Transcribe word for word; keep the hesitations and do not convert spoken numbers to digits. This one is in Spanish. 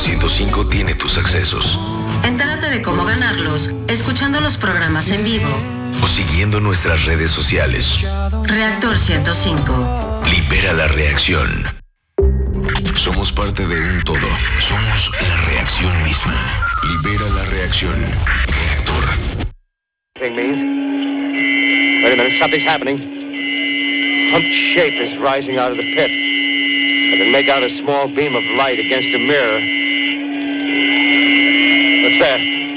ciento cinco tiene tus accesos. Entérate de cómo ganarlos escuchando los programas en vivo o siguiendo nuestras redes sociales. Reactor ciento cinco. Libera la reacción. Somos parte de un todo. Somos la reacción misma. Libera la reacción. Reactor. Thing means. Wait a minute, something's happening. Some shape is rising out of the pit. I can make out a small beam of light against a mirror. What's that?